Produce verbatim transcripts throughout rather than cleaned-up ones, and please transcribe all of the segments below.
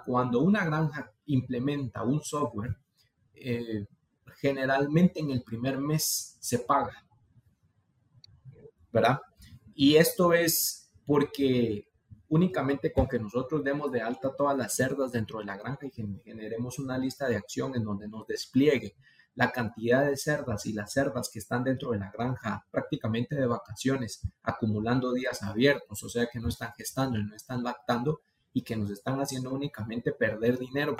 Cuando una granja implementa un software, eh, generalmente en el primer mes se paga, ¿verdad? Y esto es porque únicamente con que nosotros demos de alta todas las cerdas dentro de la granja y generemos una lista de acción en donde nos despliegue la cantidad de cerdas y las cerdas que están dentro de la granja prácticamente de vacaciones, acumulando días abiertos, o sea que no están gestando y no están lactando y que nos están haciendo únicamente perder dinero.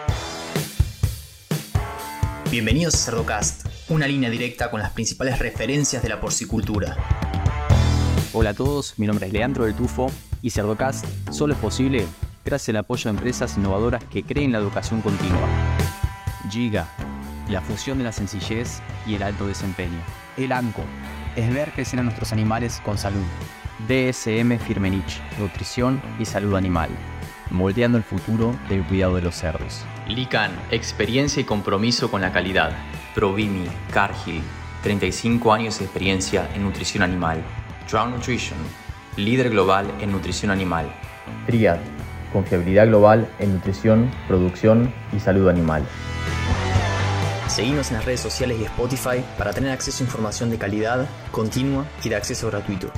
Bienvenidos a Cerdocast, una línea directa con las principales referencias de la porcicultura. Hola a todos, mi nombre es Leandro del Tufo y Cerdocast solo es posible gracias al apoyo de empresas innovadoras que creen la educación continua. Giga, la fusión de la sencillez y el alto desempeño. Elanco, es ver crecer a nuestros animales con salud. D S M Firmenich, nutrición y salud animal, moldeando el futuro del cuidado de los cerdos. Lican, experiencia y compromiso con la calidad. Provimi, Cargill, treinta y cinco años de experiencia en nutrición animal. Drown Nutrition, líder global en nutrición animal. Triad, confiabilidad global en nutrición, producción y salud animal. Seguinos en las redes sociales y Spotify para tener acceso a información de calidad, continua y de acceso gratuito.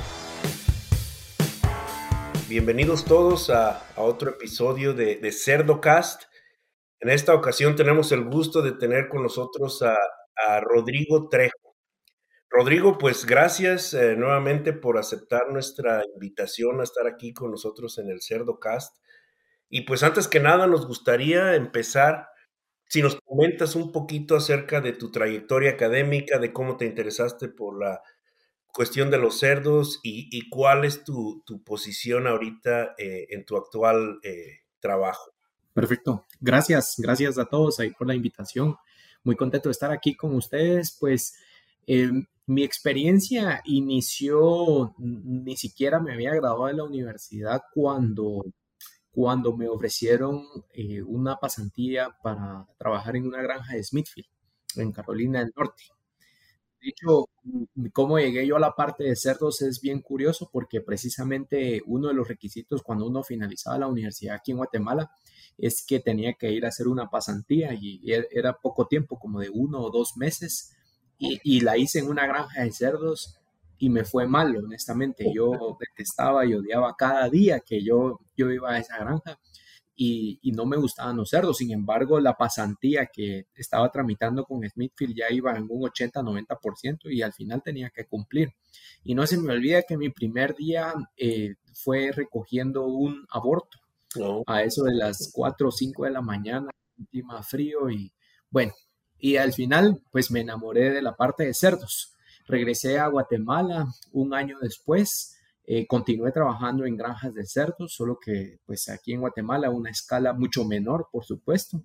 Bienvenidos todos a, a otro episodio de, de Cerdocast. En esta ocasión tenemos el gusto de tener con nosotros a, a Rodrigo Trejo. Rodrigo, pues gracias eh, nuevamente por aceptar nuestra invitación a estar aquí con nosotros en el Cerdocast. Y pues antes que nada nos gustaría empezar, si nos comentas un poquito acerca de tu trayectoria académica, de cómo te interesaste por la cuestión de los cerdos y, y cuál es tu, tu posición ahorita eh, en tu actual eh, trabajo. Perfecto. Gracias, gracias a todos ahí por la invitación. Muy contento de estar aquí con ustedes. Pues eh, mi experiencia inició, ni siquiera me había graduado de la universidad cuando, cuando me ofrecieron eh, una pasantía para trabajar en una granja de Smithfield, en Carolina del Norte. De hecho, cómo llegué yo a la parte de cerdos es bien curioso porque precisamente uno de los requisitos cuando uno finalizaba la universidad aquí en Guatemala es que tenía que ir a hacer una pasantía y era poco tiempo, como de uno o dos meses, y, y la hice en una granja de cerdos y me fue mal, honestamente. Yo detestaba y odiaba cada día que yo, yo iba a esa granja. Y, y no me gustaban los cerdos. Sin embargo, la pasantía que estaba tramitando con Smithfield ya iba en un ochenta a noventa por ciento y al final tenía que cumplir. Y no se me olvida que mi primer día eh, fue recogiendo un aborto No. a eso de las cuatro o cinco de la mañana, un clima frío y bueno, y al final pues me enamoré de la parte de cerdos. Regresé a Guatemala un año después. Eh, continué trabajando en granjas de cerdos, solo que pues aquí en Guatemala a una escala mucho menor, por supuesto.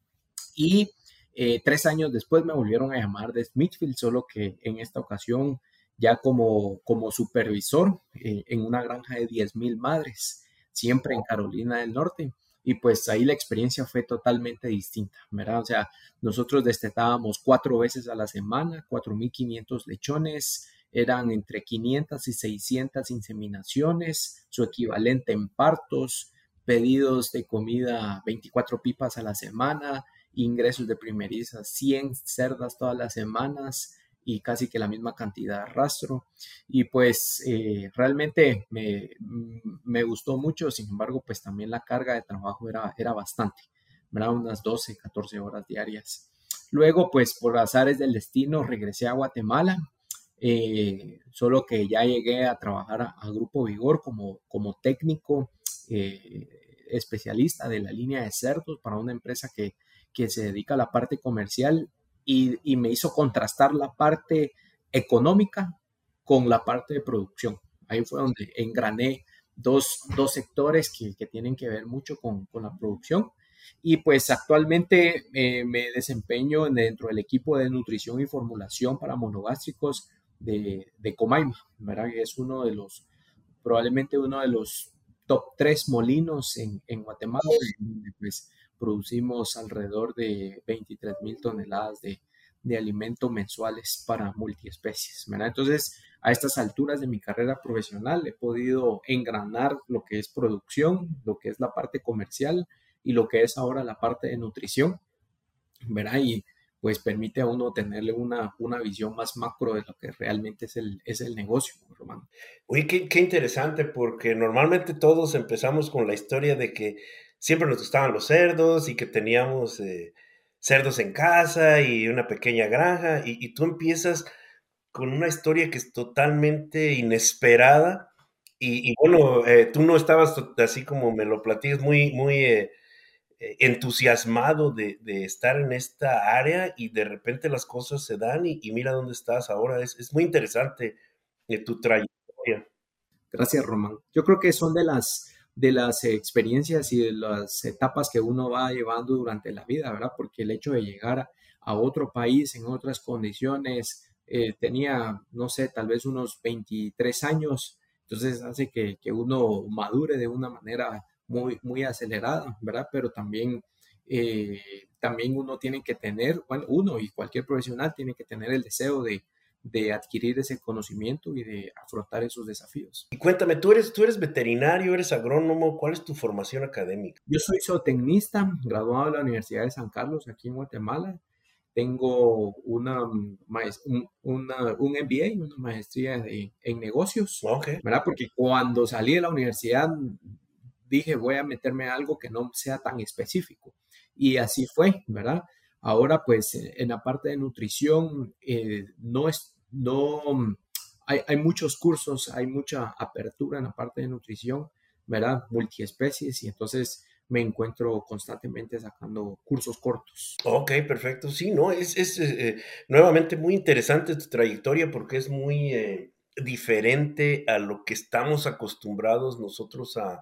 Y eh, tres años después me volvieron a llamar de Smithfield, solo que en esta ocasión ya como, como supervisor eh, en una granja de diez mil madres, siempre en Carolina del Norte. Y pues ahí la experiencia fue totalmente distinta, ¿verdad? O sea, nosotros destetábamos cuatro veces a la semana, cuatro mil quinientos lechones, eran entre quinientas y seiscientas inseminaciones, su equivalente en partos, pedidos de comida veinticuatro pipas a la semana, ingresos de primerizas cien cerdas todas las semanas y casi que la misma cantidad de rastro. Y pues eh, realmente me, me gustó mucho, sin embargo, pues también la carga de trabajo era, era bastante, ¿verdad? Unas doce, catorce horas diarias. Luego, pues por azares del destino, regresé a Guatemala. Eh, solo que ya llegué a trabajar a, a Grupo Vigor como, como técnico eh, especialista de la línea de cerdos para una empresa que, que se dedica a la parte comercial y, y me hizo contrastar la parte económica con la parte de producción. Ahí fue donde engrané dos, dos sectores que, que tienen que ver mucho con, con la producción. Y pues actualmente eh, me desempeño dentro del equipo de nutrición y formulación para monogástricos de, de Comayma, ¿verdad? Que es uno de los, probablemente uno de los top tres molinos en, en Guatemala, donde pues producimos alrededor de veintitrés mil toneladas de, de alimento mensuales para multiespecies, ¿verdad? Entonces, a estas alturas de mi carrera profesional he podido engranar lo que es producción, lo que es la parte comercial y lo que es ahora la parte de nutrición, ¿verdad? Y pues permite a uno tenerle una, una visión más macro de lo que realmente es el, es el negocio, Román. Uy, qué, qué interesante, porque normalmente todos empezamos con la historia de que siempre nos gustaban los cerdos y que teníamos eh, cerdos en casa y una pequeña granja, y, y tú empiezas con una historia que es totalmente inesperada, y, y bueno, eh, tú no estabas to- así como me lo platicas, muy, muy eh, eh, entusiasmado de, de estar en esta área, y de repente las cosas se dan y, y mira dónde estás ahora. Es, es muy interesante eh, tu trayectoria. Gracias, Román. Yo creo que son de las, de las experiencias y de las etapas que uno va llevando durante la vida, ¿verdad? Porque el hecho de llegar a, a otro país en otras condiciones, eh, tenía, no sé, tal vez unos veintitrés años, entonces hace que, que uno madure de una manera muy, muy acelerada, ¿verdad? Pero también, eh, también uno tiene que tener, bueno, uno y cualquier profesional tiene que tener el deseo de de adquirir ese conocimiento y de afrontar esos desafíos. Y cuéntame, ¿tú eres, tú eres veterinario, eres agrónomo? ¿Cuál es tu formación académica? Yo soy zootecnista, graduado de la Universidad de San Carlos, aquí en Guatemala. Tengo una, maes- un, una- un M B A, una maestría de- en negocios, Ok. ¿verdad? Porque cuando salí de la universidad dije, voy a meterme a algo que no sea tan específico. Y así fue, ¿verdad? Ahora, pues, eh, en la parte de nutrición, eh, no es, no, mm, hay, hay muchos cursos, hay mucha apertura en la parte de nutrición, ¿verdad? Multiespecies, y entonces me encuentro constantemente sacando cursos cortos. Ok, perfecto. Sí, no, es, es eh, eh, nuevamente muy interesante tu trayectoria, porque es muy eh, diferente a lo que estamos acostumbrados nosotros a,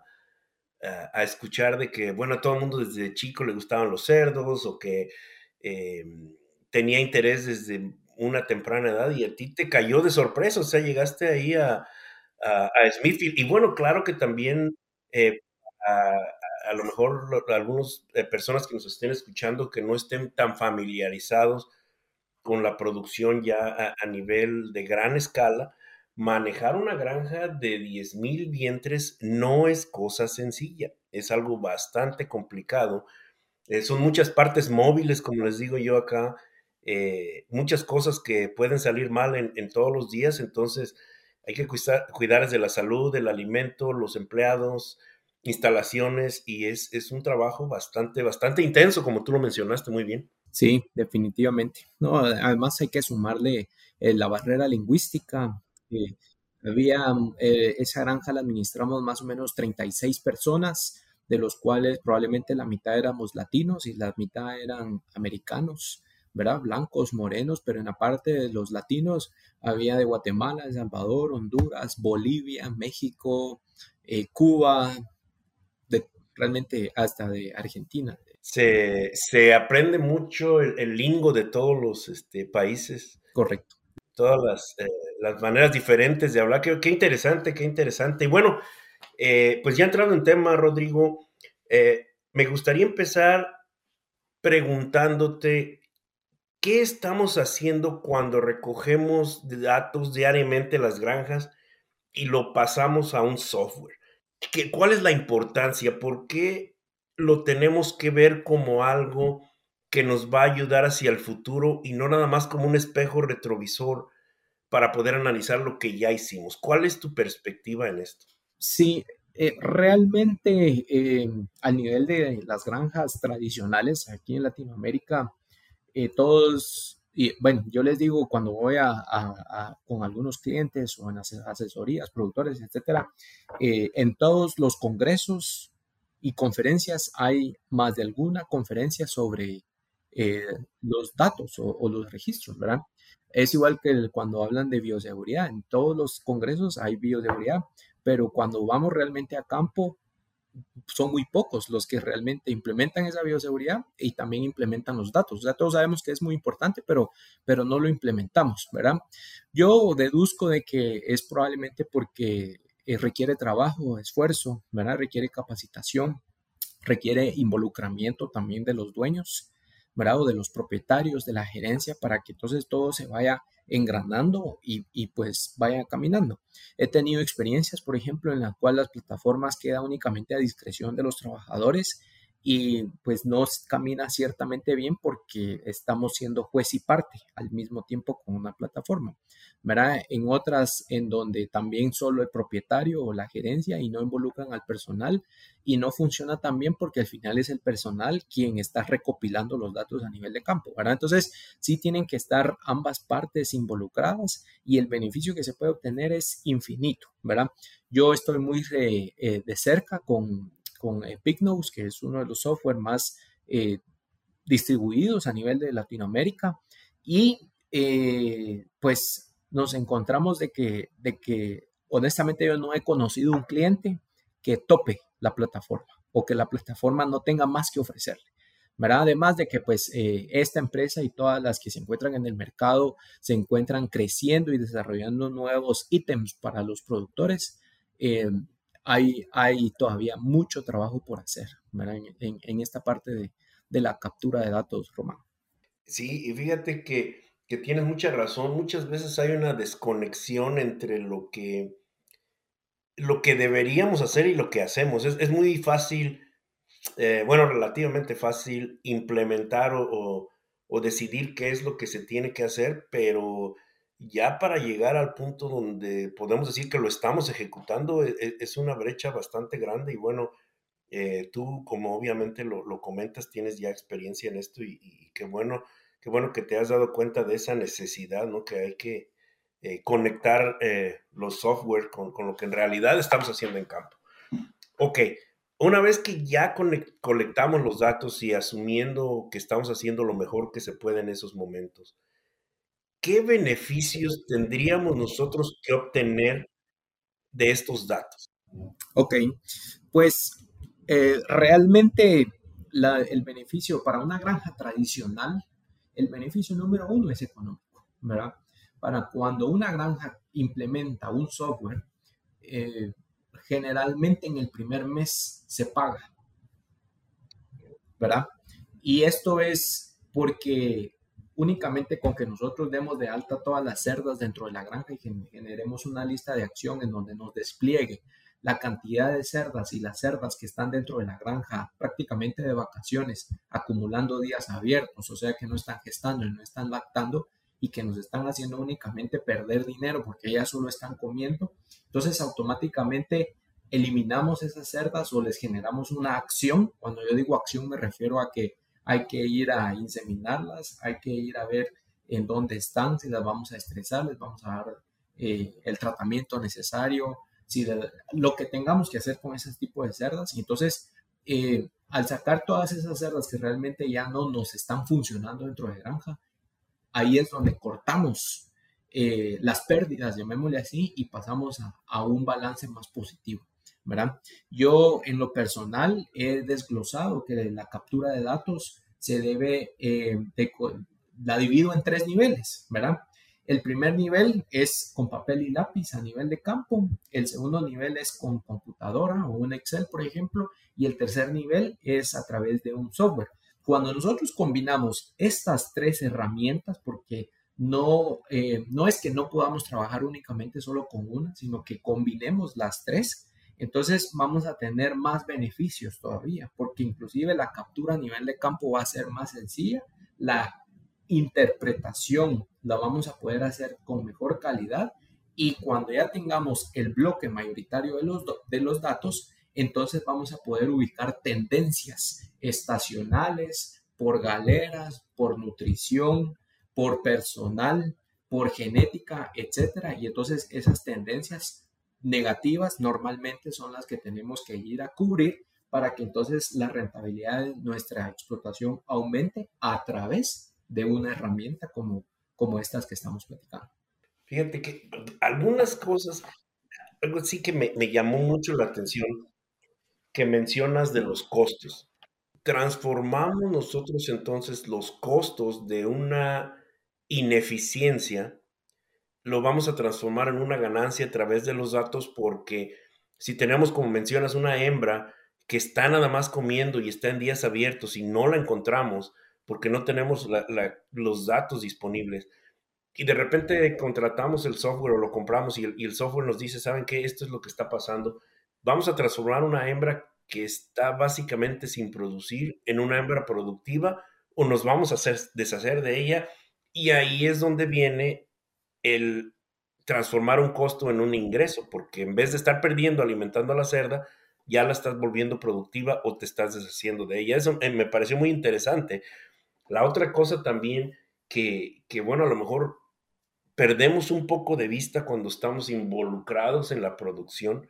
a- a escuchar, de que, bueno, a todo el mundo desde chico le gustaban los cerdos, o que eh, tenía interés desde una temprana edad, y a ti te cayó de sorpresa, o sea, llegaste ahí a, a, a Smithfield. Y bueno, claro que también eh, a, a lo mejor lo- algunas eh, personas que nos estén escuchando que no estén tan familiarizados con la producción ya a, a nivel de gran escala, manejar una granja de diez mil vientres no es cosa sencilla, es algo bastante complicado. Eh, son muchas partes móviles, como les digo yo acá, eh, muchas cosas que pueden salir mal en, en todos los días, entonces hay que cuidar, cuidar de la salud, del alimento, los empleados, instalaciones, y es, es un trabajo bastante, bastante intenso, como tú lo mencionaste muy bien. Sí, definitivamente. No, además hay que sumarle eh, la barrera lingüística. Eh, había, mm, eh, esa granja la administramos más o menos treinta y seis personas, de los cuales probablemente la mitad éramos latinos y la mitad eran americanos, ¿verdad? Blancos, morenos, pero en la parte de los latinos había de Guatemala, El Salvador, Honduras, Bolivia, México, eh, Cuba, de, realmente hasta de Argentina. Se, se aprende mucho el, el lingo de todos los este, países, Correcto. todas las, eh, las maneras diferentes de hablar. Qué, qué interesante, qué interesante. Y bueno, eh, pues ya entrando en tema, Rodrigo, eh, me gustaría empezar preguntándote, ¿qué estamos haciendo cuando recogemos datos diariamente en las granjas y lo pasamos a un software? ¿Qué, ¿Cuál es la importancia? ¿Por qué lo tenemos que ver como algo que nos va a ayudar hacia el futuro y no nada más como un espejo retrovisor para poder analizar lo que ya hicimos? ¿Cuál es tu perspectiva en esto? Sí, eh, realmente, eh, al nivel de las granjas tradicionales aquí en Latinoamérica, eh, todos, y bueno, yo les digo cuando voy a, a- a- con algunos clientes o en ase- asesorías, productores, etcétera, eh, en todos los congresos y conferencias hay más de alguna conferencia sobre eh, los datos o, o los registros, ¿verdad? Es igual que el- cuando hablan de bioseguridad, en todos los congresos hay bioseguridad, pero cuando vamos realmente a campo, son muy pocos los que realmente implementan esa bioseguridad y también implementan los datos. O sea, todos sabemos que es muy importante, pero, pero no lo implementamos, ¿verdad? Yo deduzco de que es probablemente porque eh, requiere trabajo, esfuerzo, ¿verdad? Requiere capacitación, requiere involucramiento también de los dueños, ¿verdad? O de los propietarios, de la gerencia, para que entonces todo se vaya engranando y, y pues vaya caminando. He tenido experiencias, por ejemplo, en las cuales las plataformas quedan únicamente a discreción de los trabajadores y pues no camina ciertamente bien porque estamos siendo juez y parte al mismo tiempo con una plataforma, ¿verdad? En otras en donde también solo el propietario o la gerencia y no involucran al personal y no funciona tan bien porque al final es el personal quien está recopilando los datos a nivel de campo, ¿verdad? Entonces sí tienen que estar ambas partes involucradas y el beneficio que se puede obtener es infinito, ¿verdad? Yo estoy muy de, eh, de cerca con con Epicnose, que es uno de los software más eh, distribuidos a nivel de Latinoamérica, y eh, pues nos encontramos de que, de que honestamente yo no he conocido un cliente que tope la plataforma o que la plataforma no tenga más que ofrecerle, ¿verdad? Además de que pues eh, esta empresa y todas las que se encuentran en el mercado se encuentran creciendo y desarrollando nuevos ítems para los productores. Eh, Hay, hay todavía mucho trabajo por hacer, ¿verdad? En, en, en esta parte de, de la captura de datos, Román. Sí, y fíjate que, que tienes mucha razón. Muchas veces hay una desconexión entre lo que, lo que deberíamos hacer y lo que hacemos. Es, es muy fácil, eh, bueno, relativamente fácil implementar o, o, o decidir qué es lo que se tiene que hacer, pero ya para llegar al punto donde podemos decir que lo estamos ejecutando es, es una brecha bastante grande y bueno, eh, tú como obviamente lo, lo comentas, tienes ya experiencia en esto y, y qué bueno, qué bueno que te has dado cuenta de esa necesidad, ¿no? Que hay que eh, conectar eh, los software con, con lo que en realidad estamos haciendo en campo. Ok, una vez que ya conect, colectamos los datos y asumiendo que estamos haciendo lo mejor que se puede en esos momentos, ¿qué beneficios tendríamos nosotros que obtener de estos datos? Ok, pues eh, realmente la, el beneficio para una granja tradicional, el beneficio número uno es económico, ¿verdad? Para cuando una granja implementa un software, eh, generalmente en el primer mes se paga, ¿verdad? Y esto es porque únicamente con que nosotros demos de alta todas las cerdas dentro de la granja y generemos una lista de acción en donde nos despliegue la cantidad de cerdas y las cerdas que están dentro de la granja prácticamente de vacaciones, acumulando días abiertos, o sea que no están gestando y no están lactando y que nos están haciendo únicamente perder dinero porque ellas solo están comiendo. Entonces automáticamente eliminamos esas cerdas o les generamos una acción. Cuando yo digo acción me refiero a que hay que ir a inseminarlas, hay que ir a ver en dónde están, si las vamos a estresar, les vamos a dar eh, el tratamiento necesario, si de, lo que tengamos que hacer con ese tipo de cerdas. Y entonces, eh, al sacar todas esas cerdas que realmente ya no nos están funcionando dentro de la granja, ahí es donde cortamos eh, las pérdidas, llamémosle así, y pasamos a, a un balance más positivo, ¿verdad? Yo en lo personal he desglosado que la captura de datos se debe, eh, de, la divido en tres niveles, ¿verdad? El primer nivel es con papel y lápiz a nivel de campo, el segundo nivel es con computadora o un Excel, por ejemplo, y el tercer nivel es a través de un software. Cuando nosotros combinamos estas tres herramientas, porque no, eh, no es que no podamos trabajar únicamente solo con una, sino que combinemos las tres, entonces vamos a tener más beneficios todavía, porque inclusive la captura a nivel de campo va a ser más sencilla, la interpretación la vamos a poder hacer con mejor calidad y cuando ya tengamos el bloque mayoritario de los, de los datos, entonces vamos a poder ubicar tendencias estacionales por galeras, por nutrición, por personal, por genética, etcétera. Y entonces esas tendencias negativas normalmente son las que tenemos que ir a cubrir para que entonces la rentabilidad de nuestra explotación aumente a través de una herramienta como, como estas que estamos platicando. Fíjate que algunas cosas, algo sí que me, me llamó mucho la atención que mencionas de los costos. Transformamos nosotros entonces los costos de una ineficiencia, lo vamos a transformar en una ganancia a través de los datos porque si tenemos, como mencionas, una hembra que está nada más comiendo y está en días abiertos y no la encontramos porque no tenemos la, la, los datos disponibles y de repente contratamos el software o lo compramos y el, y el software nos dice, ¿saben qué? Esto es lo que está pasando. Vamos a transformar una hembra que está básicamente sin producir en una hembra productiva o nos vamos a hacer, deshacer de ella, y ahí es donde viene el transformar un costo en un ingreso, porque en vez de estar perdiendo alimentando a la cerda, ya la estás volviendo productiva o te estás deshaciendo de ella. Eso me pareció muy interesante. La otra cosa también que, que, bueno, a lo mejor perdemos un poco de vista cuando estamos involucrados en la producción,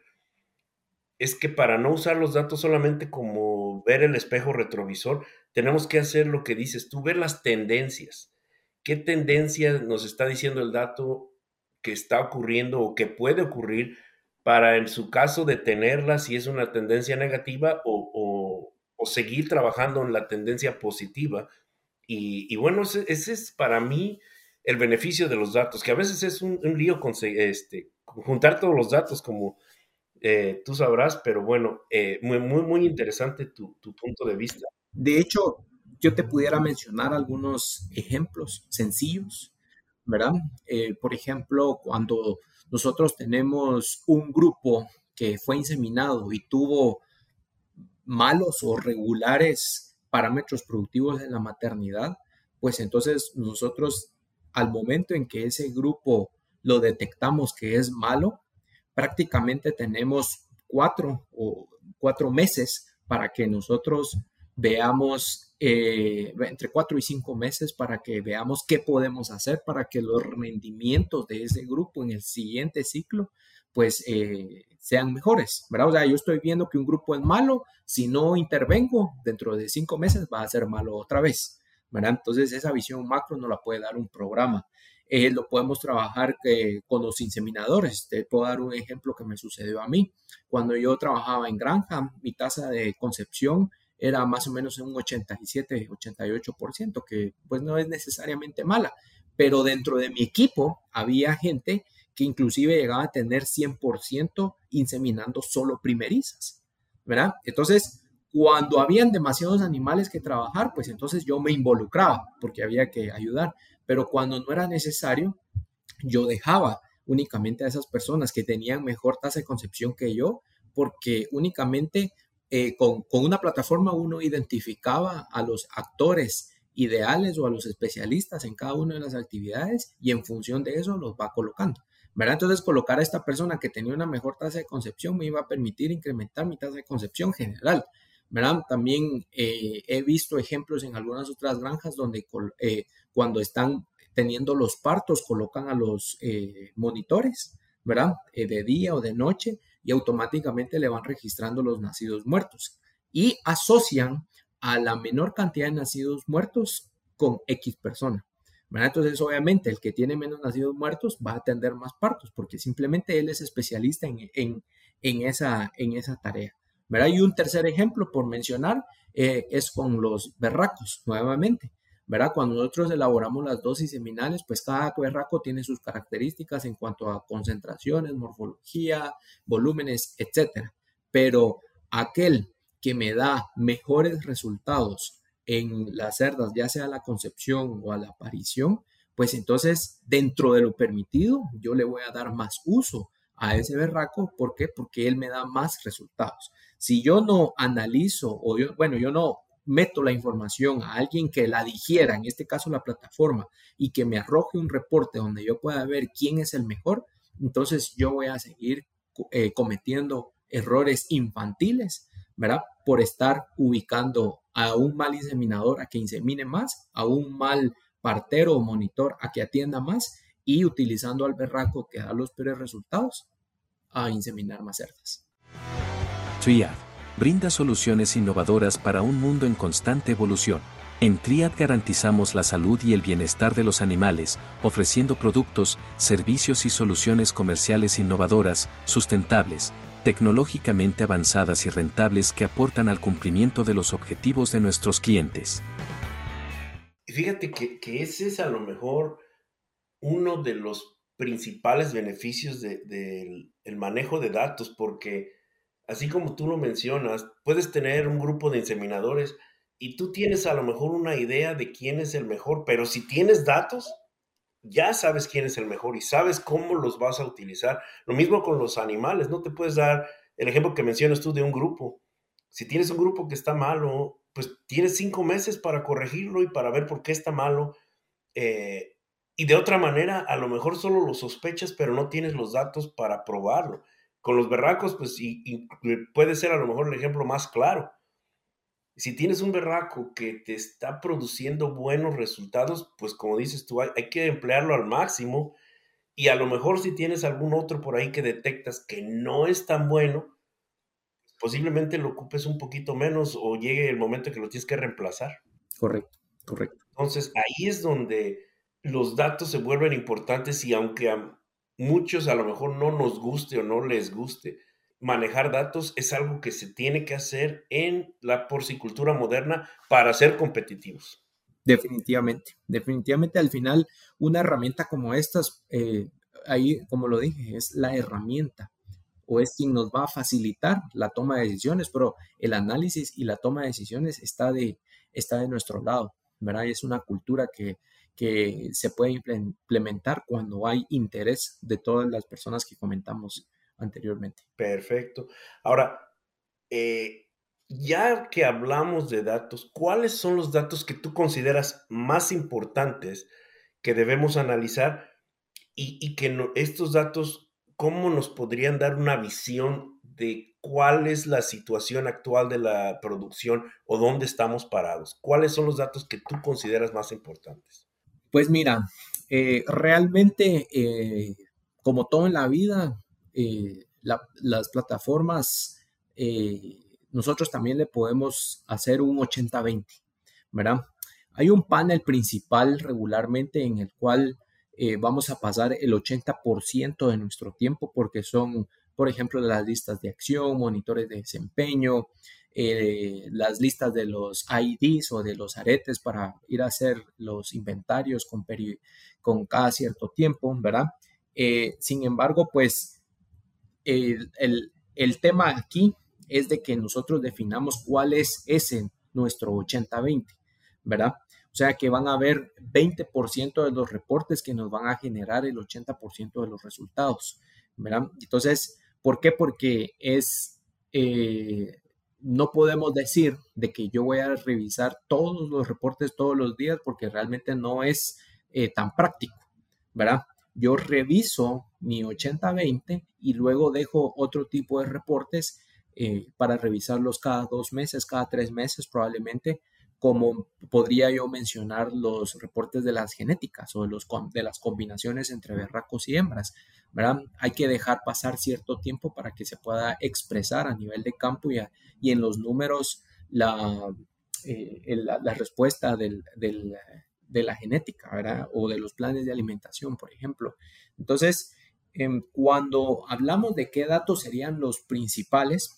es que para no usar los datos solamente como ver el espejo retrovisor, tenemos que hacer lo que dices tú, ver las tendencias. ¿Qué tendencias nos está diciendo el dato que está ocurriendo o que puede ocurrir para, en su caso, detenerla si es una tendencia negativa o, o, o seguir trabajando en la tendencia positiva? Y, y bueno, ese, ese es para mí el beneficio de los datos, que a veces es un, un lío con, este, juntar todos los datos como eh, tú sabrás, pero bueno, eh, muy, muy, muy interesante tu, tu punto de vista. De hecho, yo te pudiera mencionar algunos ejemplos sencillos, ¿verdad? Eh, por ejemplo, cuando nosotros tenemos un grupo que fue inseminado y tuvo malos o regulares parámetros productivos en la maternidad, pues entonces nosotros al momento en que ese grupo lo detectamos que es malo, prácticamente tenemos cuatro o cuatro meses para que nosotros veamos, eh, entre cuatro y cinco meses para que veamos qué podemos hacer para que los rendimientos de ese grupo en el siguiente ciclo pues eh, sean mejores, ¿verdad? O sea, yo estoy viendo que un grupo es malo, si no intervengo, dentro de cinco meses va a ser malo otra vez, ¿verdad? Entonces esa visión macro no la puede dar un programa. Eh, lo podemos trabajar eh, con los inseminadores. Te puedo dar un ejemplo que me sucedió a mí. Cuando yo trabajaba en granja, mi tasa de concepción era más o menos un ochenta y siete, ochenta y ocho por ciento, que pues no es necesariamente mala, pero dentro de mi equipo había gente que inclusive llegaba a tener cien por ciento inseminando solo primerizas, ¿verdad? Entonces, cuando habían demasiados animales que trabajar, pues entonces yo me involucraba porque había que ayudar, pero cuando no era necesario, yo dejaba únicamente a esas personas que tenían mejor tasa de concepción que yo, porque únicamente eh, con, con una plataforma uno identificaba a los actores ideales o a los especialistas en cada una de las actividades y en función de eso los va colocando, ¿verdad? Entonces colocar a esta persona que tenía una mejor tasa de concepción me iba a permitir incrementar mi tasa de concepción general, ¿verdad? También eh, he visto ejemplos en algunas otras granjas donde eh, cuando están teniendo los partos colocan a los eh, monitores, ¿verdad? Eh, de día o de noche y automáticamente le van registrando los nacidos muertos y asocian a la menor cantidad de nacidos muertos con X persona, ¿verdad? Entonces, obviamente, el que tiene menos nacidos muertos va a atender más partos porque simplemente él es especialista en, en, en, esa, en esa tarea, ¿verdad? Y un tercer ejemplo, por mencionar, eh, es con los berracos, nuevamente, ¿verdad? Cuando nosotros elaboramos las dosis seminales, pues cada berraco tiene sus características en cuanto a concentraciones, morfología, volúmenes, etcétera. Pero aquel que me da mejores resultados en las cerdas, ya sea a la concepción o a la aparición, pues entonces dentro de lo permitido yo le voy a dar más uso a ese berraco. ¿Por qué? Porque él me da más resultados. Si yo no analizo o yo, bueno, yo no meto la información a alguien que la digiera, en este caso la plataforma, y que me arroje un reporte donde yo pueda ver quién es el mejor, entonces yo voy a seguir eh, cometiendo errores infantiles, ¿verdad? Por estar ubicando a un mal inseminador a que insemine más, a un mal partero o monitor a que atienda más y utilizando al berraco que da los peores resultados a inseminar más cerdas. Triad brinda soluciones innovadoras para un mundo en constante evolución. En Triad garantizamos la salud y el bienestar de los animales, ofreciendo productos, servicios y soluciones comerciales innovadoras, sustentables, tecnológicamente avanzadas y rentables que aportan al cumplimiento de los objetivos de nuestros clientes. Fíjate que, que ese es a lo mejor uno de los principales beneficios del de, de manejo de datos, porque así como tú lo mencionas, puedes tener un grupo de inseminadores y tú tienes a lo mejor una idea de quién es el mejor, pero si tienes datos, ya sabes quién es el mejor y sabes cómo los vas a utilizar. Lo mismo con los animales, no te puedes dar el ejemplo que mencionas tú de un grupo. Si tienes un grupo que está malo, pues tienes cinco meses para corregirlo y para ver por qué está malo. Eh, y de otra manera, a lo mejor solo lo sospechas, pero no tienes los datos para probarlo. Con los berracos, pues y, y puede ser a lo mejor el ejemplo más claro. Si tienes un berraco que te está produciendo buenos resultados, pues como dices tú, hay, hay que emplearlo al máximo. Y a lo mejor si tienes algún otro por ahí que detectas que no es tan bueno, posiblemente lo ocupes un poquito menos o llegue el momento que lo tienes que reemplazar. Correcto, correcto. Entonces, ahí es donde los datos se vuelven importantes y aunque a muchos a lo mejor no nos guste o no les guste, manejar datos es algo que se tiene que hacer en la porcicultura moderna para ser competitivos. Definitivamente, definitivamente al final una herramienta como estas, eh, ahí como lo dije, es la herramienta o es quien nos va a facilitar la toma de decisiones, pero el análisis y la toma de decisiones está de, está de nuestro lado, ¿verdad? Y es una cultura que, que se puede implementar cuando hay interés de todas las personas que comentamos anteriormente. Perfecto. Ahora, eh, ya que hablamos de datos, ¿cuáles son los datos que tú consideras más importantes que debemos analizar y, y que no, estos datos, cómo nos podrían dar una visión de cuál es la situación actual de la producción o dónde estamos parados? ¿Cuáles son los datos que tú consideras más importantes? Pues mira, eh, realmente, eh, como todo en la vida, eh, la, las plataformas, eh, nosotros también le podemos hacer un ochenta veinte, ¿verdad? Hay un panel principal regularmente en el cual eh, vamos a pasar el ochenta por ciento de nuestro tiempo porque son, por ejemplo, las listas de acción, monitores de desempeño, eh, las listas de los I Ds o de los aretes para ir a hacer los inventarios con, peri- con cada cierto tiempo, ¿verdad? Eh, sin embargo, pues el, el, el tema aquí es de que nosotros definamos cuál es ese nuestro ochenta veinte, ¿verdad? O sea que van a haber veinte por ciento de los reportes que nos van a generar el ochenta por ciento de los resultados, ¿verdad? Entonces, ¿por qué? Porque es, eh, no podemos decir de que yo voy a revisar todos los reportes todos los días porque realmente no es eh, tan práctico, ¿verdad? Yo reviso mi ochenta veinte y luego dejo otro tipo de reportes eh, para revisarlos cada dos meses, cada tres meses probablemente, como podría yo mencionar los reportes de las genéticas o de, los, de las combinaciones entre berracos y hembras, ¿verdad? Hay que dejar pasar cierto tiempo para que se pueda expresar a nivel de campo y, a, y en los números la, eh, la, la respuesta del, del, de la genética, ¿verdad? O de los planes de alimentación, por ejemplo. Entonces, eh, cuando hablamos de qué datos serían los principales,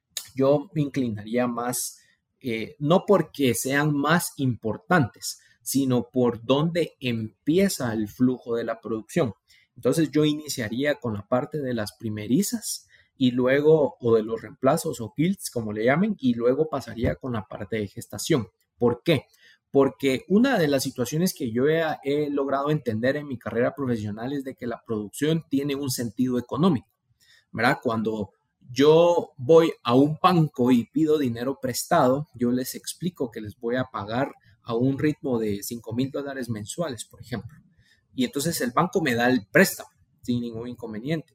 yo me inclinaría más, eh, no porque sean más importantes, sino por dónde empieza el flujo de la producción. Entonces yo iniciaría con la parte de las primerizas y luego, o de los reemplazos o kills, como le llamen, y luego pasaría con la parte de gestación. ¿Por qué? Porque una de las situaciones que yo he, he logrado entender en mi carrera profesional es de que la producción tiene un sentido económico, ¿verdad? Cuando yo voy a un banco y pido dinero prestado, yo les explico que les voy a pagar a un ritmo de cinco mil dólares mensuales, por ejemplo. Y entonces el banco me da el préstamo sin ningún inconveniente.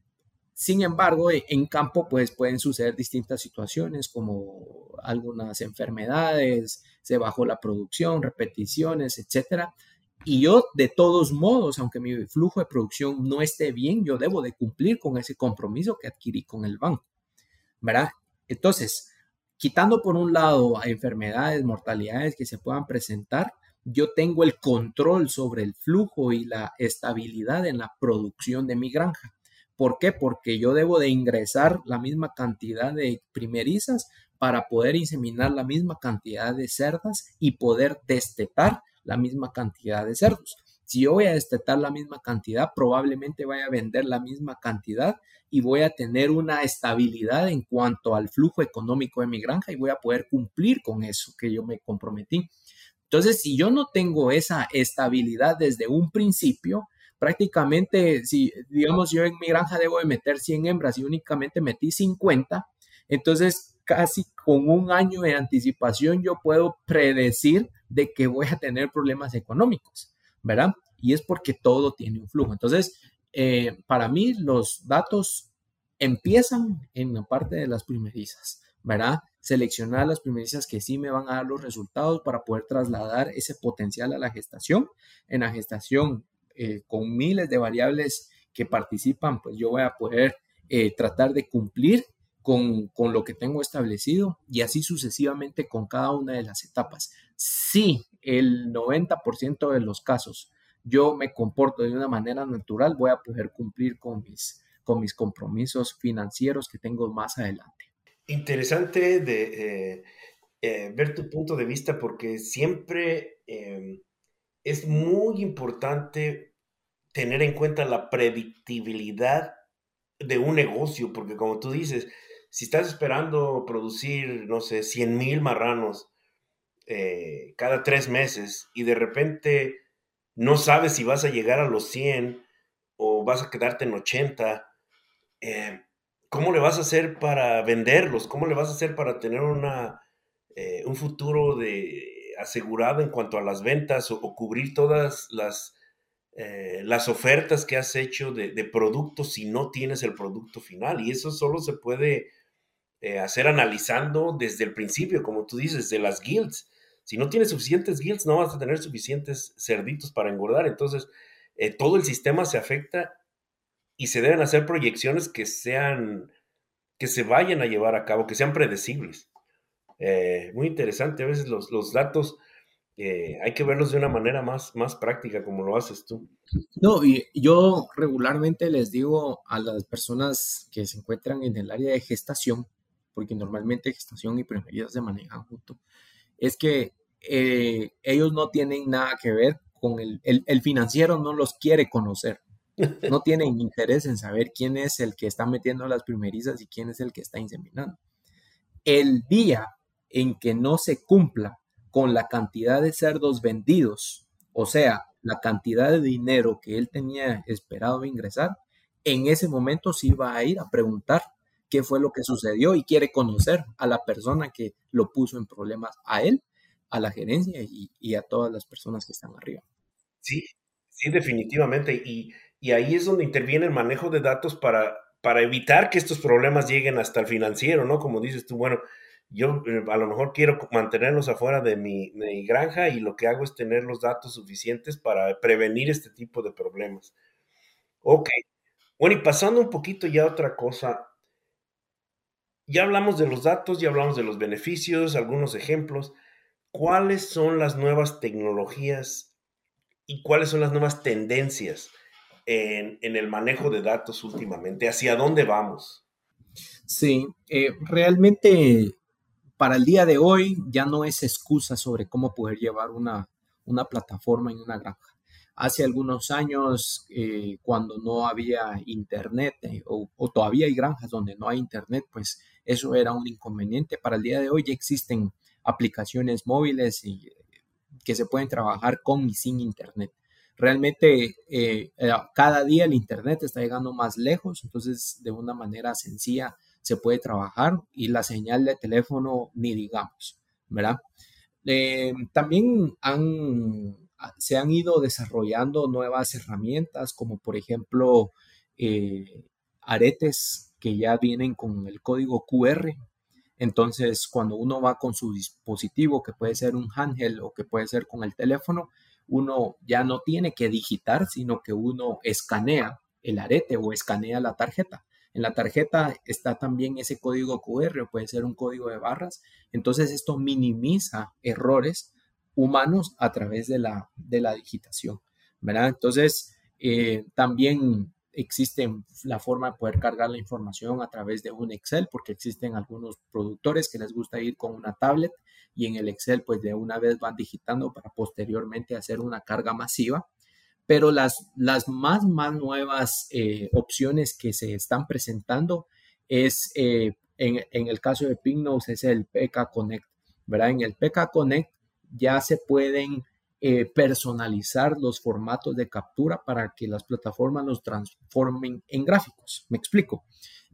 Sin embargo, en campo pues pueden suceder distintas situaciones como algunas enfermedades, se bajó la producción, repeticiones, etcétera. Y yo, de todos modos, aunque mi flujo de producción no esté bien, yo debo de cumplir con ese compromiso que adquirí con el banco, ¿verdad? Entonces, quitando por un lado a enfermedades, mortalidades que se puedan presentar, yo tengo el control sobre el flujo y la estabilidad en la producción de mi granja. ¿Por qué? Porque yo debo de ingresar la misma cantidad de primerizas para poder inseminar la misma cantidad de cerdas y poder destetar la misma cantidad de cerdos. Si yo voy a destetar la misma cantidad, probablemente vaya a vender la misma cantidad y voy a tener una estabilidad en cuanto al flujo económico de mi granja y voy a poder cumplir con eso que yo me comprometí. Entonces, si yo no tengo esa estabilidad desde un principio, prácticamente, si digamos yo en mi granja debo de meter cien hembras y únicamente metí cincuenta, entonces casi con un año de anticipación yo puedo predecir de que voy a tener problemas económicos, ¿verdad? Y es porque todo tiene un flujo. Entonces, eh, para mí los datos empiezan en la parte de las primerizas, ¿verdad? Seleccionar las primerizas que sí me van a dar los resultados para poder trasladar ese potencial a la gestación. En la gestación, eh, con miles de variables que participan, pues yo voy a poder eh, tratar de cumplir con, con lo que tengo establecido y así sucesivamente con cada una de las etapas. Si el noventa por ciento de los casos yo me comporto de una manera natural, voy a poder cumplir con mis, con mis compromisos financieros que tengo más adelante. Interesante de eh, eh, ver tu punto de vista porque siempre eh, es muy importante tener en cuenta la predictibilidad de un negocio, porque como tú dices, si estás esperando producir, no sé, cien mil marranos eh, cada tres meses y de repente no sabes si vas a llegar a los cien o vas a quedarte en ochenta, eh, ¿cómo le vas a hacer para venderlos? ¿Cómo le vas a hacer para tener una, eh, un futuro de, asegurado en cuanto a las ventas o, o cubrir todas las, eh, las ofertas que has hecho de, de productos si no tienes el producto final? Y eso solo se puede eh, hacer analizando desde el principio, como tú dices, de las guilds. Si no tienes suficientes guilds, no vas a tener suficientes cerditos para engordar. Entonces, eh, todo el sistema se afecta y se deben hacer proyecciones que sean, que se vayan a llevar a cabo, que sean predecibles. Eh, muy interesante, a veces los, los datos eh, hay que verlos de una manera más, más práctica, como lo haces tú. No, y yo regularmente les digo a las personas que se encuentran en el área de gestación, porque normalmente gestación y primerizas se manejan juntos, es que eh, ellos no tienen nada que ver con el, el, el financiero, no los quiere conocer. No tienen interés en saber quién es el que está metiendo las primerizas y quién es el que está inseminando. El día en que no se cumpla con la cantidad de cerdos vendidos, o sea, la cantidad de dinero que él tenía esperado ingresar, en ese momento sí va a ir a preguntar qué fue lo que sucedió y quiere conocer a la persona que lo puso en problemas, a él, a la gerencia y, y a todas las personas que están arriba. Sí, sí, definitivamente. Y, y ahí es donde interviene el manejo de datos para, para evitar que estos problemas lleguen hasta el financiero, ¿no? Como dices tú, bueno, yo eh, a lo mejor quiero mantenerlos afuera de mi, de mi granja y lo que hago es tener los datos suficientes para prevenir este tipo de problemas. Ok. Bueno, y pasando un poquito ya a otra cosa, ya hablamos de los datos, ya hablamos de los beneficios, algunos ejemplos. ¿Cuáles son las nuevas tecnologías y cuáles son las nuevas tendencias en, en el manejo de datos últimamente? ¿Hacia dónde vamos? Sí, eh, realmente para el día de hoy ya no es excusa sobre cómo poder llevar una, una plataforma en una granja. Hace algunos años, eh, cuando no había internet eh, o, o todavía hay granjas donde no hay internet, pues eso era un inconveniente. Para el día de hoy ya existen aplicaciones móviles y, que se pueden trabajar con y sin internet. Realmente eh, cada día el internet está llegando más lejos, entonces de una manera sencilla se puede trabajar y la señal de teléfono ni digamos, ¿verdad? Eh, también han, se han ido desarrollando nuevas herramientas como por ejemplo eh, aretes que ya vienen con el código Q R. Entonces, cuando uno va con su dispositivo, que puede ser un handheld o que puede ser con el teléfono, uno ya no tiene que digitar, sino que uno escanea el arete o escanea la tarjeta. En la tarjeta está también ese código Q R o puede ser un código de barras. Entonces, esto minimiza errores humanos a través de la, de la digitación, ¿verdad? Entonces, eh, también existe la forma de poder cargar la información a través de un Excel, porque existen algunos productores que les gusta ir con una tablet y en el Excel pues de una vez van digitando para posteriormente hacer una carga masiva. Pero las, las más, más nuevas eh, opciones que se están presentando es, eh, en, en el caso de Pignos, es el P K Connect, ¿verdad? En el P K Connect ya se pueden Eh, personalizar los formatos de captura para que las plataformas los transformen en gráficos. Me explico.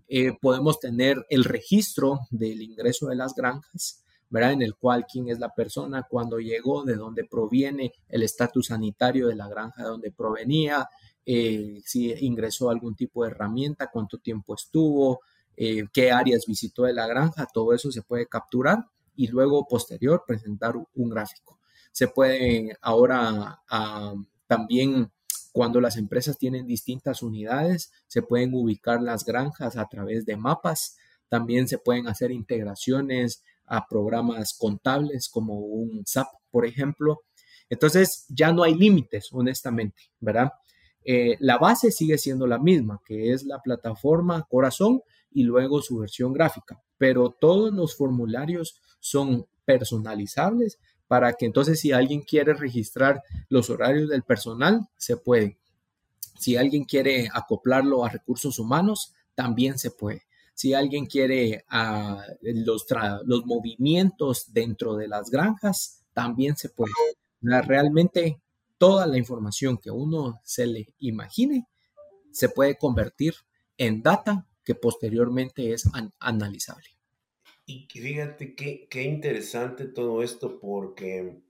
Eh, podemos tener el registro del ingreso de las granjas, ¿verdad? En el cual quién es la persona, cuándo llegó, de dónde proviene, el estatus sanitario de la granja de dónde provenía, eh, si ingresó algún tipo de herramienta, cuánto tiempo estuvo, eh, qué áreas visitó de la granja, todo eso se puede capturar y luego posterior presentar un gráfico. Se puede ahora uh, también, cuando las empresas tienen distintas unidades, se pueden ubicar las granjas a través de mapas. También se pueden hacer integraciones a programas contables como un S A P, por ejemplo. Entonces, ya no hay límites, honestamente, ¿verdad? Eh, la base sigue siendo la misma, que es la plataforma Corazón y luego su versión gráfica, pero todos los formularios son personalizables para que entonces si alguien quiere registrar los horarios del personal, se puede. Si alguien quiere acoplarlo a recursos humanos, también se puede. Si alguien quiere uh, los, los movimientos dentro de las granjas, también se puede. Realmente toda la información que uno se le imagine se puede convertir en data que posteriormente es an analizable. Y fíjate qué, qué interesante todo esto, porque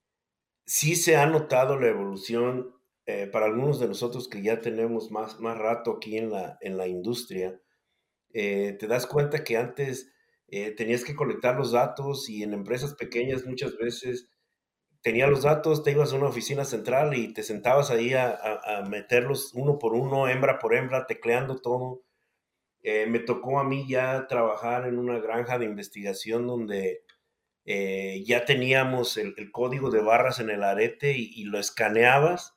sí se ha notado la evolución eh, para algunos de nosotros que ya tenemos más, más rato aquí en la, en la industria. Eh, te das cuenta que antes eh, tenías que colectar los datos y en empresas pequeñas muchas veces tenías los datos, te ibas a una oficina central y te sentabas ahí a, a, a meterlos uno por uno, hembra por hembra, tecleando todo. Eh, me tocó a mí ya trabajar en una granja de investigación donde eh, ya teníamos el, el código de barras en el arete y, y lo escaneabas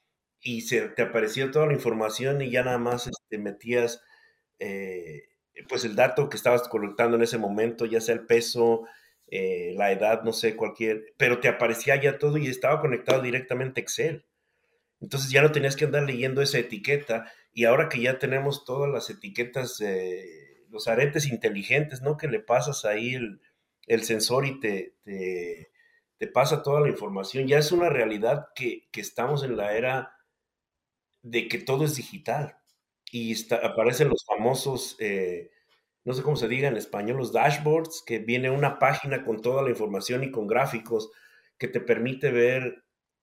y se te aparecía toda la información y ya nada más este, metías eh, pues el dato que estabas colectando en ese momento, ya sea el peso, eh, la edad, no sé, cualquier, pero te aparecía ya todo y estaba conectado directamente a Excel. Entonces ya no tenías que andar leyendo esa etiqueta. Y ahora que ya tenemos todas las etiquetas, eh, los aretes inteligentes, ¿no? Que le pasas ahí el, el sensor y te, te, te pasa toda la información. Ya es una realidad que, que estamos en la era de que todo es digital. Y está, aparecen los famosos, eh, no sé cómo se diga en español, los dashboards, que viene una página con toda la información y con gráficos que te permite ver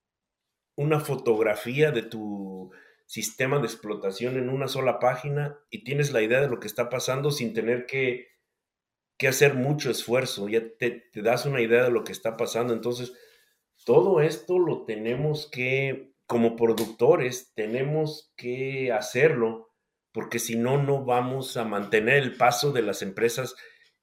una fotografía de tu sistema de explotación en una sola página y tienes la idea de lo que está pasando sin tener que, que hacer mucho esfuerzo. Ya te, te das una idea de lo que está pasando. Entonces, todo esto lo tenemos que, como productores, tenemos que hacerlo porque si no, no vamos a mantener el paso de las empresas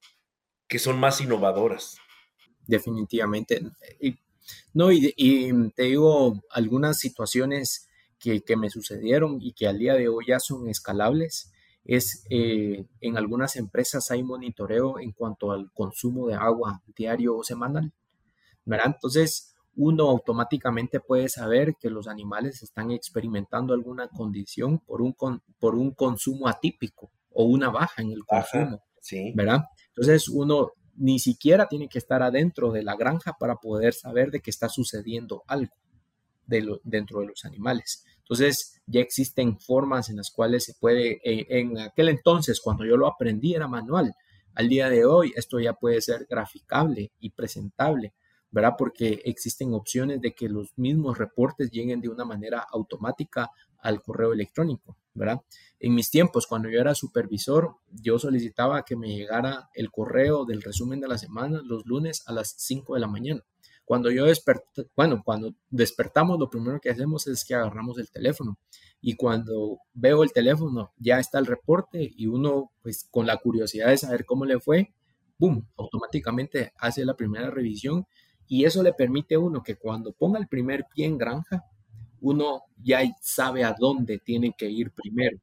que son más innovadoras. Definitivamente. Y, no, y, y te digo, algunas situaciones que, que me sucedieron y que al día de hoy ya son escalables, es eh, en algunas empresas hay monitoreo en cuanto al consumo de agua diario o semanal, ¿verdad? Entonces, uno automáticamente puede saber que los animales están experimentando alguna condición por un, con, por un consumo atípico o una baja en el consumo, Ajá, sí. ¿verdad? Entonces, uno ni siquiera tiene que estar adentro de la granja para poder saber de que está sucediendo algo de lo, dentro de los animales. Entonces, ya existen formas en las cuales se puede, eh, en aquel entonces, cuando yo lo aprendí, era manual. Al día de hoy, esto ya puede ser graficable y presentable, ¿verdad? Porque existen opciones de que los mismos reportes lleguen de una manera automática al correo electrónico, ¿verdad? En mis tiempos, cuando yo era supervisor, yo solicitaba que me llegara el correo del resumen de la semana los lunes a las cinco de la mañana. Cuando yo desperté, bueno, cuando despertamos, lo primero que hacemos es que agarramos el teléfono y cuando veo el teléfono ya está el reporte y uno, pues con la curiosidad de saber cómo le fue, boom, automáticamente hace la primera revisión. Y eso le permite a uno que cuando ponga el primer pie en granja, uno ya sabe a dónde tiene que ir primero,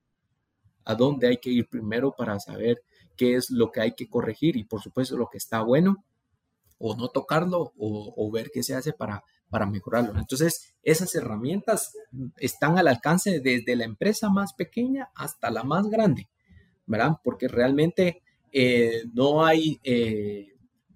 a dónde hay que ir primero para saber qué es lo que hay que corregir y por supuesto lo que está bueno o no tocarlo o, o ver qué se hace para, para mejorarlo. Entonces, esas herramientas están al alcance desde la empresa más pequeña hasta la más grande, ¿verdad? Porque realmente eh, no hay... Eh,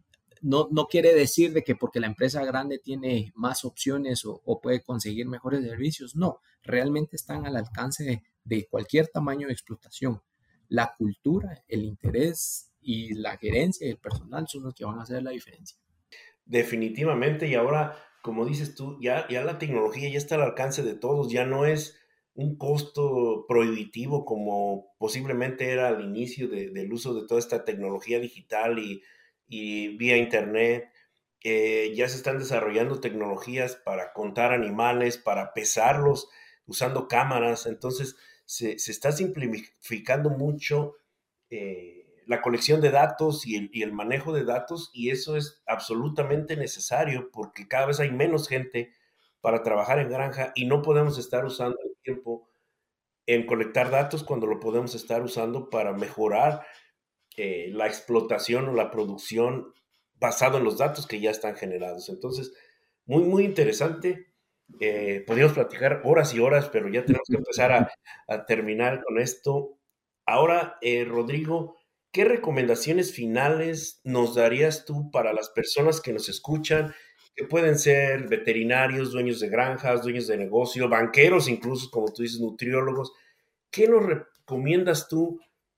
No, no quiere decir de que porque la empresa grande tiene más opciones o, o puede conseguir mejores servicios. No, realmente están al alcance de, de cualquier tamaño de explotación. la cultura, el interés y la gerencia y el personal son los que van a hacer la diferencia. Definitivamente, y ahora, como dices tú, ya, ya la tecnología ya está al alcance de todos, ya no es un costo prohibitivo como posiblemente era al inicio de, del uso de toda esta tecnología digital y, y vía internet. Eh, ya se están desarrollando tecnologías para contar animales, para pesarlos usando cámaras, entonces se, se está simplificando mucho eh, la colección de datos y el, y el manejo de datos, y eso es absolutamente necesario porque cada vez hay menos gente para trabajar en granja y no podemos estar usando el tiempo en colectar datos cuando lo podemos estar usando para mejorar eh, la explotación o la producción basado en los datos que ya están generados. Entonces, muy, muy interesante. Eh, podríamos platicar horas y horas, pero ya tenemos que empezar a, a terminar con esto. Ahora, eh, Rodrigo, ¿qué recomendaciones finales nos darías tú para las personas que nos escuchan, que pueden ser veterinarios, dueños de granjas, dueños de negocio, banqueros, incluso, como tú dices, nutriólogos? ¿Qué nos recomiendas tú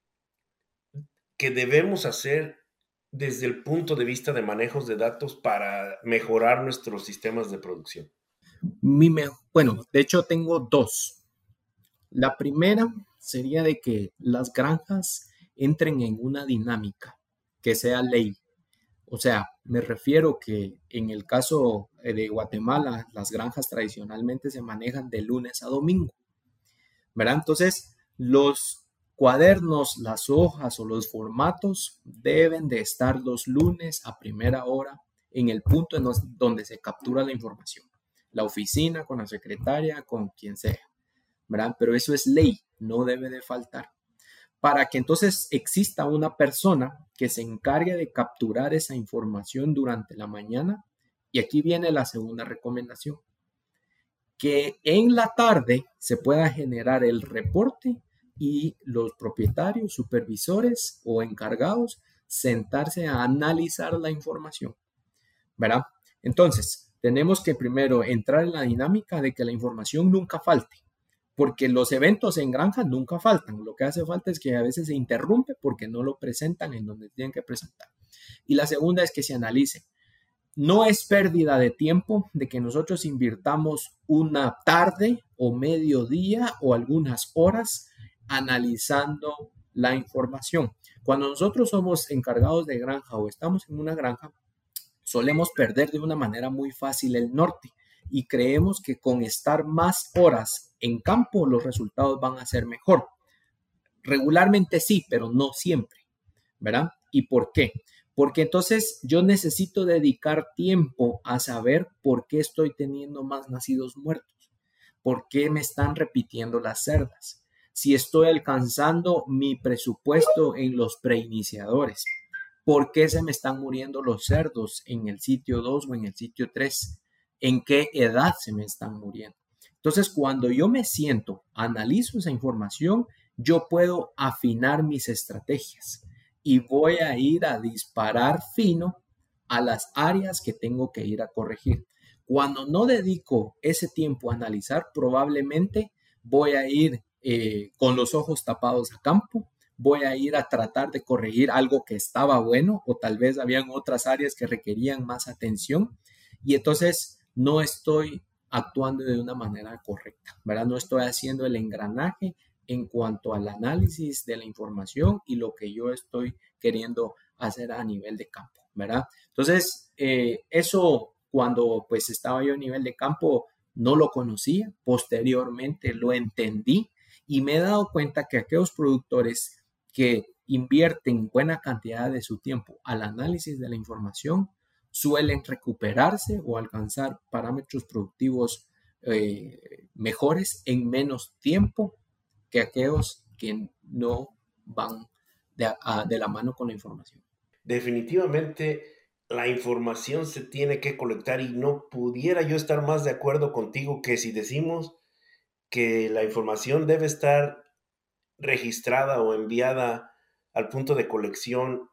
que debemos hacer desde el punto de vista de manejos de datos para mejorar nuestros sistemas de producción? Mi me- bueno, de hecho tengo dos. La primera sería de que las granjas entren en una dinámica que sea ley. O sea, me refiero que en el caso eh, de Guatemala, las granjas tradicionalmente se manejan de lunes a domingo, ¿verdad? Entonces, los cuadernos, las hojas o los formatos deben de estar los lunes a primera hora en el punto en los- donde se captura la información. La oficina, con la secretaria, con quien sea, ¿verdad? Pero eso es ley, no debe de faltar. Para que entonces exista una persona que se encargue de capturar esa información durante la mañana. Y aquí viene la segunda recomendación, que en la tarde se pueda generar el reporte y los propietarios, supervisores o encargados sentarse a analizar la información, ¿verdad? Entonces, tenemos que primero entrar en la dinámica de que la información nunca falte, porque los eventos en granja nunca faltan. Lo que hace falta es que a veces se interrumpe porque no lo presentan en donde tienen que presentar. Y la segunda es que se analice. No es pérdida de tiempo de que nosotros invirtamos una tarde o mediodía o algunas horas analizando la información. Cuando nosotros somos encargados de granja o estamos en una granja, solemos perder de una manera muy fácil el norte y creemos que con estar más horas en campo los resultados van a ser mejor. Regularmente sí, pero no siempre, ¿verdad? ¿Y por qué? Porque entonces yo necesito dedicar tiempo a saber por qué estoy teniendo más nacidos muertos, por qué me están repitiendo las cerdas, si estoy alcanzando mi presupuesto en los preiniciadores, por qué se me están muriendo los cerdos en el sitio dos o en el sitio tres, en qué edad se me están muriendo. Entonces, cuando yo me siento, analizo esa información, yo puedo afinar mis estrategias y voy a ir a disparar fino a las áreas que tengo que ir a corregir. Cuando no dedico ese tiempo a analizar, probablemente voy a ir eh, con los ojos tapados a campo, voy a ir a tratar de corregir algo que estaba bueno o tal vez habían otras áreas que requerían más atención y entonces no estoy actuando de una manera correcta, ¿verdad? No estoy haciendo el engranaje en cuanto al análisis de la información y lo que yo estoy queriendo hacer a nivel de campo, ¿verdad? Entonces, eh, eso cuando pues estaba yo a nivel de campo no lo conocía, posteriormente lo entendí y me he dado cuenta que aquellos productores que invierten buena cantidad de su tiempo al análisis de la información suelen recuperarse o alcanzar parámetros productivos eh, mejores en menos tiempo que aquellos que no van de, a, de la mano con la información. Definitivamente la información se tiene que colectar y no pudiera yo estar más de acuerdo contigo que si decimos que la información debe estar registrada o enviada al punto de colección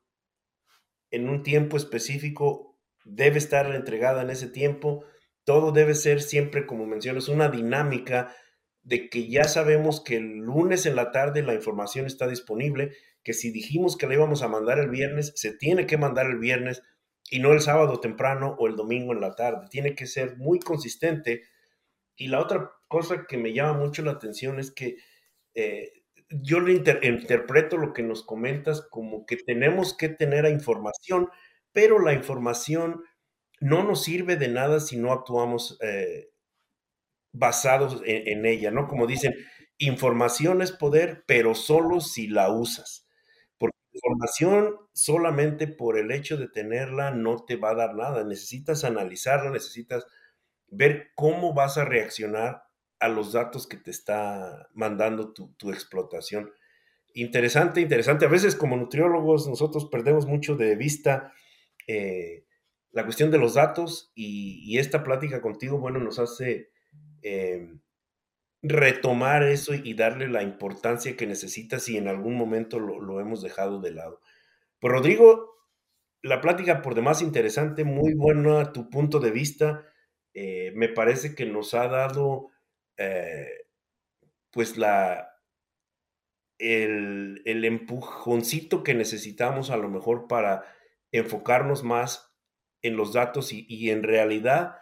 en un tiempo específico, debe estar entregada en ese tiempo. Todo debe ser siempre, como mencionas, una dinámica de que ya sabemos que el lunes en la tarde la información está disponible, que si dijimos que la íbamos a mandar el viernes, se tiene que mandar el viernes y no el sábado temprano o el domingo en la tarde. Tiene que ser muy consistente. Y la otra cosa que me llama mucho la atención es que eh, yo le inter- interpreto lo que nos comentas como que tenemos que tener información, pero la información no nos sirve de nada si no actuamos eh, basados en, en ella, ¿no? Como dicen, información es poder, pero solo si la usas. Porque información solamente por el hecho de tenerla no te va a dar nada. Necesitas analizarla, necesitas ver cómo vas a reaccionar a los datos que te está mandando tu, tu explotación. Interesante, interesante. A veces como nutriólogos nosotros perdemos mucho de vista eh, la cuestión de los datos y, y esta plática contigo, bueno, nos hace eh, retomar eso y darle la importancia que necesita si en algún momento lo, lo hemos dejado de lado. Pues Rodrigo, la plática por demás interesante, muy buena tu punto de vista. Eh, me parece que nos ha dado eh, pues la, el, el empujoncito que necesitamos a lo mejor para enfocarnos más en los datos y, y en realidad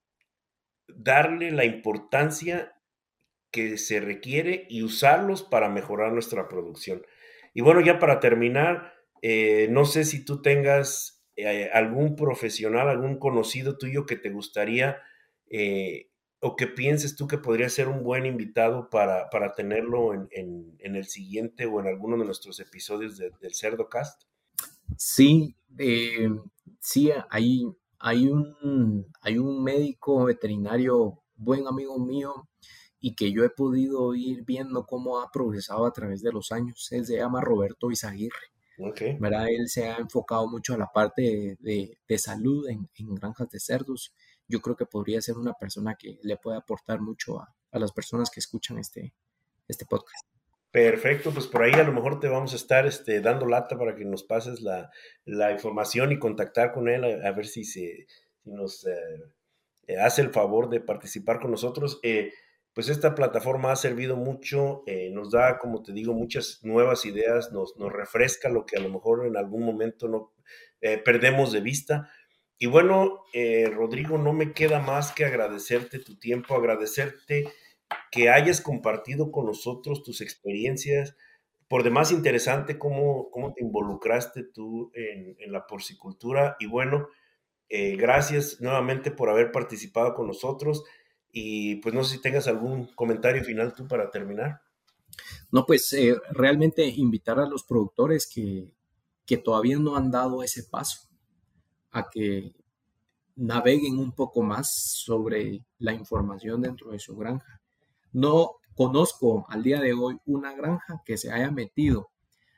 darle la importancia que se requiere y usarlos para mejorar nuestra producción. Y bueno, ya para terminar, eh, no sé si tú tengas eh, algún profesional, algún conocido tuyo que te gustaría eh, o que pienses tú que podría ser un buen invitado para, para tenerlo en, en, en el siguiente o en alguno de nuestros episodios de, del CerdoCast. Sí, eh, sí, hay, hay, un, hay un médico veterinario, buen amigo mío, y que yo he podido ir viendo cómo ha progresado a través de los años. Él se llama Roberto Izaguirre. Okay. ¿Verdad? Él se ha enfocado mucho a la parte de, de, de salud en, en granjas de cerdos. Yo creo que podría ser una persona que le puede aportar mucho a, a las personas que escuchan este, este podcast. Perfecto, pues por ahí a lo mejor te vamos a estar este, dando lata para que nos pases la, la información y contactar con él a, a ver si, se, si nos eh, hace el favor de participar con nosotros. Eh, pues esta plataforma ha servido mucho, eh, nos da, como te digo, muchas nuevas ideas, nos, nos refresca lo que a lo mejor en algún momento no eh, perdemos de vista. Y bueno, eh, Rodrigo, no me queda más que agradecerte tu tiempo, agradecerte que hayas compartido con nosotros tus experiencias. Por demás interesante cómo, cómo te involucraste tú en, en la porcicultura. Y bueno, eh, gracias nuevamente por haber participado con nosotros. Y pues no sé si tengas algún comentario final tú para terminar. No, pues eh, realmente invitar a los productores que, que todavía no han dado ese paso a que naveguen un poco más sobre la información dentro de su granja. No conozco al día de hoy una granja que se haya metido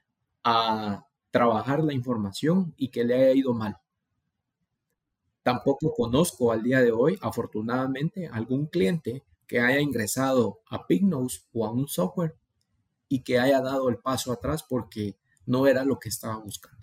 a trabajar la información y que le haya ido mal. Tampoco conozco al día de hoy, afortunadamente, algún cliente que haya ingresado a Pignose o a un software y que haya dado el paso atrás porque no era lo que estaba buscando.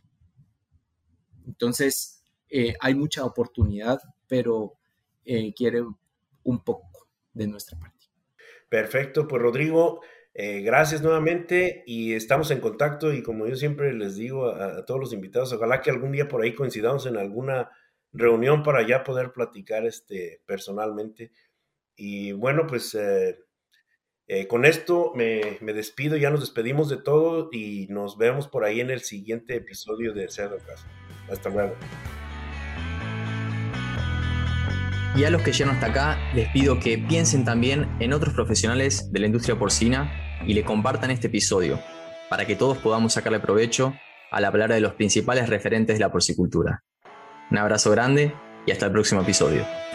Entonces, eh, hay mucha oportunidad, pero eh, quiere un poco de nuestra parte. Perfecto, pues Rodrigo, eh, gracias nuevamente y estamos en contacto y como yo siempre les digo a, a todos los invitados, ojalá que algún día por ahí coincidamos en alguna reunión para ya poder platicar este, personalmente. Y bueno, pues eh, eh, con esto me, me despido, ya nos despedimos de todo y nos vemos por ahí en el siguiente episodio de CerdoCast. Hasta luego. Y a los que llegan hasta acá, les pido que piensen también en otros profesionales de la industria porcina y le compartan este episodio, para que todos podamos sacarle provecho a la palabra de los principales referentes de la porcicultura. Un abrazo grande y hasta el próximo episodio.